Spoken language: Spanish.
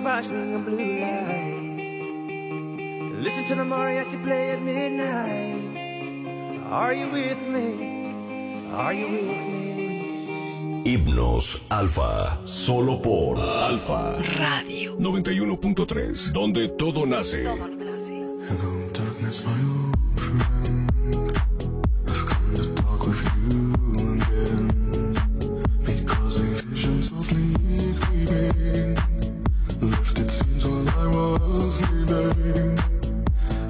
watching a blue light. Listen to the mariachi play at midnight. Are you with me? Are you with me? Himnos Alfa, solo por Alfa Radio 91.3, donde todo nace. Hello, darkness, my old friend.